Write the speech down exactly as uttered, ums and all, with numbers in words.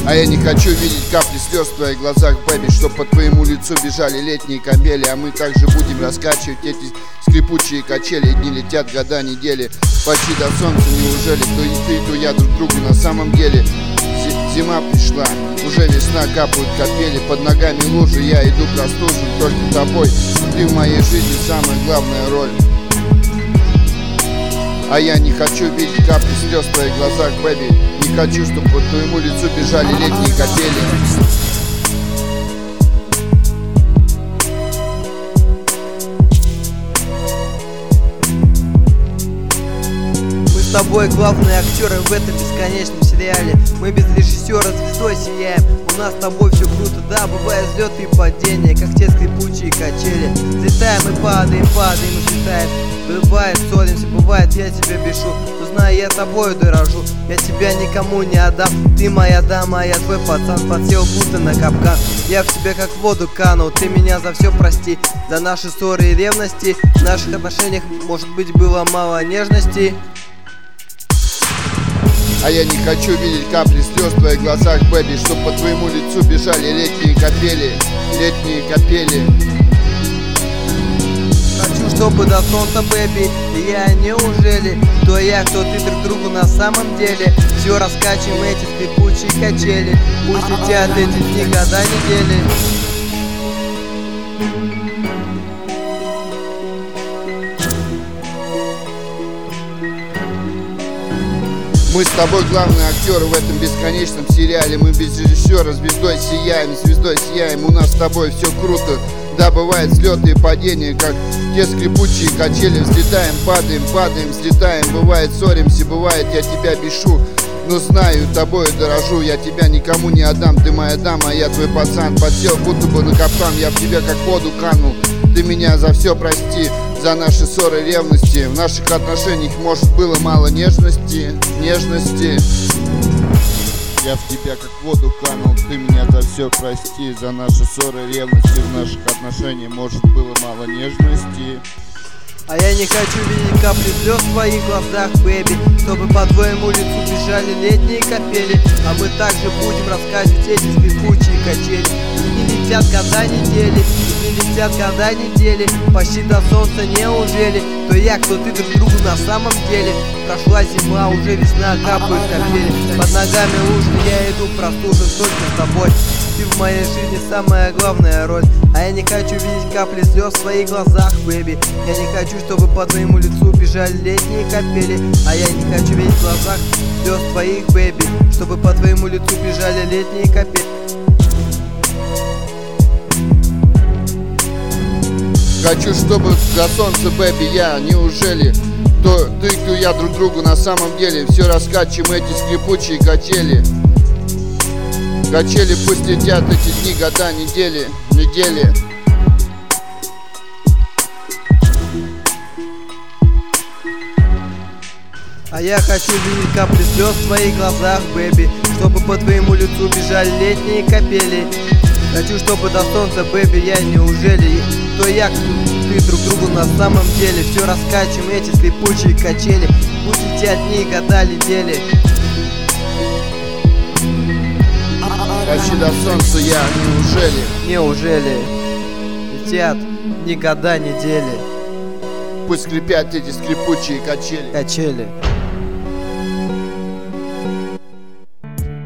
А я не хочу видеть капли слез в твоих глазах, бэби, чтоб по твоему лицу бежали летние капели. А мы также будем раскачивать эти скрипучие качели. Дни летят, года, недели, почти до солнца. Неужели то и ты, то я друг другу на самом деле? Зима пришла, уже весна, капают капели, под ногами лужи, я иду простужен только тобой. Ты в моей жизни самая главная роль. А я не хочу видеть капли слез в твоих глазах, бэби. Не хочу, чтобы по твоему лицу бежали летние капели. С тобой главные актеры в этом бесконечном сериале. Мы без режиссера звездой сияем. У нас с тобой все круто, да, бывают взлеты и падения, как те скрипучие качели. Взлетаем и падаем, падаем и взлетаем. Бывает, ссоримся, бывает, я тебя бешу. Но знаю, я тобою дорожу, я тебя никому не отдам. Ты моя дама, а я твой пацан, подсел будто на капкан. Я в тебя как в воду канул, ты меня за все прости. За наши ссоры и ревности, в наших отношениях, может быть, было мало нежности. А я не хочу видеть капли слез в твоих глазах, бэби, чтоб по твоему лицу бежали летние капели, летние капели. Хочу, чтобы до солнца, бэби, я неужели? Кто я, кто ты друг другу на самом деле? Все раскачиваем эти скрипучие качели. Пусть летят эти дни, года, недели. Мы с тобой главные актеры в этом бесконечном сериале. Мы без режиссера звездой сияем, звездой сияем. У нас с тобой все круто. Да, бывают взлеты и падения, как те скрипучие качели. Взлетаем, падаем, падаем, взлетаем. Бывает, ссоримся, бывает, я тебя бешу. Но знаю, тобою дорожу, я тебя никому не отдам. Ты моя дама, я твой пацан. Подсел будто бы на капкан, я в тебя как в воду канул. Ты меня за все прости, за наши ссоры, ревности. В наших отношениях, может, было мало нежности, нежности. Я в тебя как в воду канул, ты меня за все прости. За наши ссоры, ревности. В наших отношениях, может, было мало нежности. А я не хочу видеть капли слез в твоих глазах, бэби, чтобы по твоему лицу бежали летние капели. А мы также будем раскачивать эти скрипучие качели. И не летят года, недели, и не летят года, недели, почти до солнца, неужели? То я, кто ты друг другу на самом деле. Прошла зима, уже весна, капают капели, под ногами лужи, я иду простужен только с тобой. Ты в моей жизни самая главная роль. А я не хочу видеть капли слез в своих глазах, бэби. Я не хочу, чтобы по твоему лицу бежали летние капели. А я не хочу видеть в глазах слез твоих, бэби, чтобы по твоему лицу бежали летние капели. Хочу, чтобы до солнца, бэби, я, неужели? То ты, кто я друг другу на самом деле. Все раскачиваем эти скрипучие качели. Качели, пусть летят эти дни, года, недели, недели. А я хочу видеть капли слез в твоих глазах, бэби, чтобы по твоему лицу бежали летние капели. Хочу, чтобы до солнца, бэби, я, неужели? То я, кто ты друг другу на самом деле. Все раскачиваем эти скрипучие качели. Пусть летят дни, года, недели. Почти до солнца я, неужели? Неужели? Летят дни, года, недели. Пусть скрипят эти скрипучие качели. Качели.